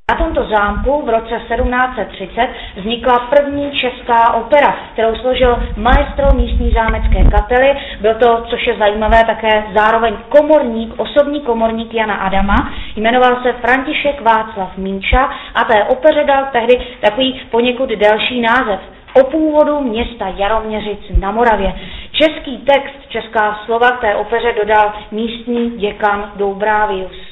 Na tomto zámku v roce 1730 vznikla první česká opera, kterou složil maestro místní zámecké kapely. Byl to, což je zajímavé, také zároveň komorník, osobní komorník Jana Adama. Jmenoval se František Václav Míča a té opeře dal tehdy takový poněkud delší název. O původu města Jaroměřic na Moravě. Český text, česká slova k té opeře dodal místní děkan Doubrávius.